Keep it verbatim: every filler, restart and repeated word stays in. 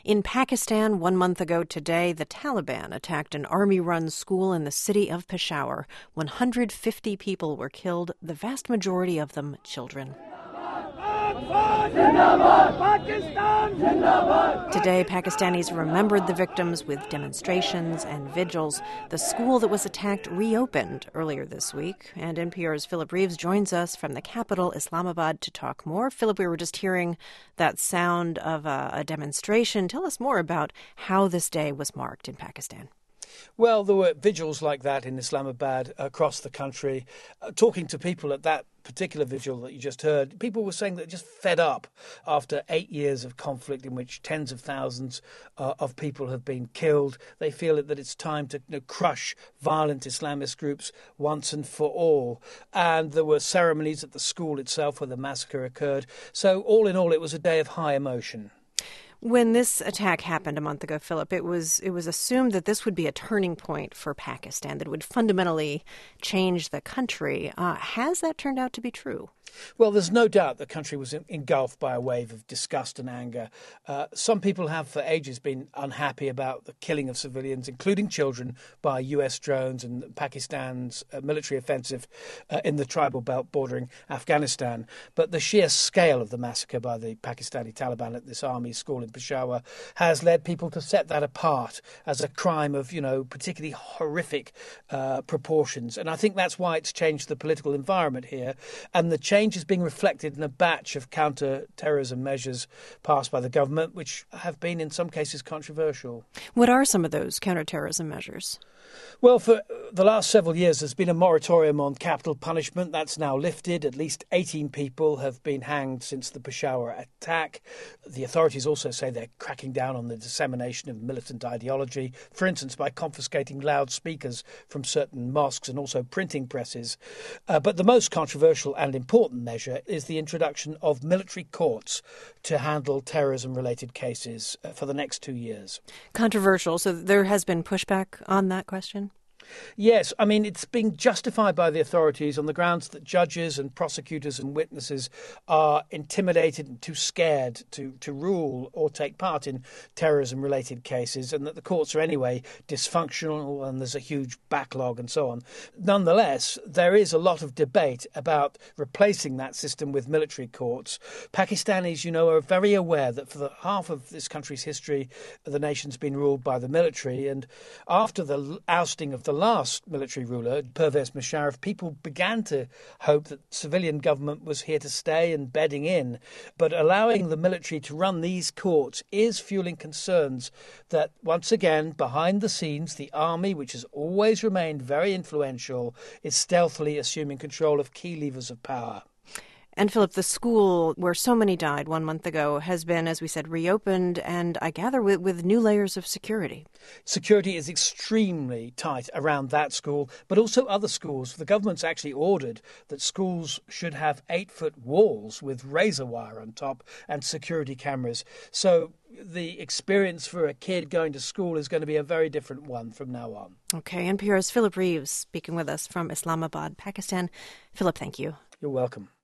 In Pakistan, one month ago today, the Taliban attacked an army-run school in the city of Peshawar. one hundred fifty people were killed, the vast majority of them children. Today, Pakistanis remembered the victims with demonstrations and vigils. The school that was attacked reopened earlier this week, and N P R's Philip Reeves joins us from the capital, Islamabad, to talk more. Philip, we were just hearing that sound of a, a demonstration. Tell us more about how this day was marked in Pakistan. Well, there were vigils like that in Islamabad across the country. Uh, talking to people at that particular vigil that you just heard, people were saying they're just fed up after eight years of conflict in which tens of thousands uh, of people have been killed. They feel that it's time to you know, crush violent Islamist groups once and for all. And there were ceremonies at the school itself where the massacre occurred. So all in all, it was a day of high emotion. When this attack happened a month ago, Philip, it was it was assumed that this would be a turning point for Pakistan, that it would fundamentally change the country. Uh, has that turned out to be true? Well, there's no doubt the country was engulfed by a wave of disgust and anger. Uh, some people have for ages been unhappy about the killing of civilians, including children, by U S drones and Pakistan's uh, military offensive uh, in the tribal belt bordering Afghanistan. But the sheer scale of the massacre by the Pakistani Taliban at this army school in Peshawar has led people to set that apart as a crime of, you know, particularly horrific uh, proportions. And I think that's why it's changed the political environment here. And the change is being reflected in a batch of counter-terrorism measures passed by the government, which have been in some cases controversial. What are some of those counter-terrorism measures? Well, for the last several years, there's been a moratorium on capital punishment. That's now lifted. At least eighteen people have been hanged since the Peshawar attack. The authorities also say they're cracking down on the dissemination of militant ideology, for instance, by confiscating loudspeakers from certain mosques and also printing presses. Uh, but the most controversial and important measure is the introduction of military courts to handle terrorism-related cases uh, for the next two years. Controversial. So there has been pushback on that question? Yes, I mean, it's being justified by the authorities on the grounds that judges and prosecutors and witnesses are intimidated and too scared to, to rule or take part in terrorism-related cases, and that the courts are anyway dysfunctional and there's a huge backlog and so on. Nonetheless, there is a lot of debate about replacing that system with military courts. Pakistanis, you know, are very aware that for the half of this country's history, the nation's been ruled by the military, and after the ousting of the last military ruler, Pervez Musharraf, people began to hope that civilian government was here to stay and bedding in. But allowing the military to run these courts is fueling concerns that, once again, behind the scenes, the army, which has always remained very influential, is stealthily assuming control of key levers of power. And Philip, the school where so many died one month ago has been, as we said, reopened, and I gather with, with new layers of security. Security is extremely tight around that school, but also other schools. The government's actually ordered that schools should have eight-foot walls with razor wire on top and security cameras. So the experience for a kid going to school is going to be a very different one from now on. Okay, N P R's Philip Reeves speaking with us from Islamabad, Pakistan. Philip, thank you. You're welcome.